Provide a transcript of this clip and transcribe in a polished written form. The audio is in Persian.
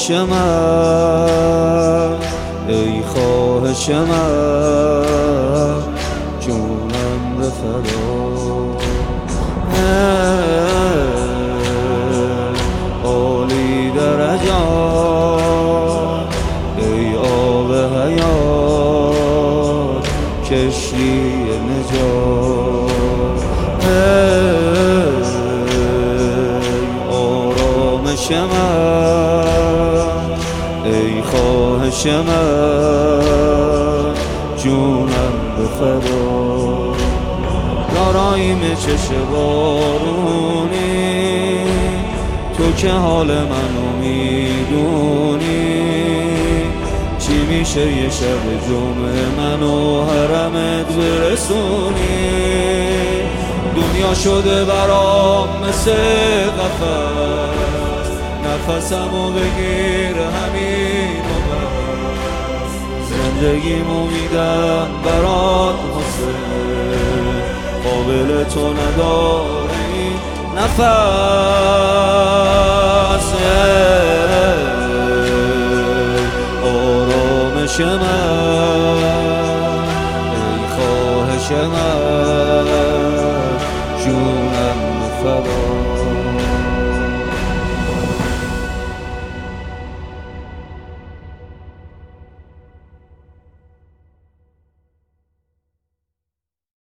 خواهش من، ای خواهش من، جونم به فدا. عالی درجات ای آب حیات، کشتی نجات، آرامش من، ای خواهش من، جونم به فدا. یاراییم چشم بارونی، تو که حال منو میدونی، چی میشه یه شب جمعه منو حرمت برسونی. دنیا شده برام مثل قفس، نفسمو بگیر همین و بس، زندگیمو میدم برات حسین، قابل تو نداری نفس. آرامش من، ای خواهش من، جونم فدا.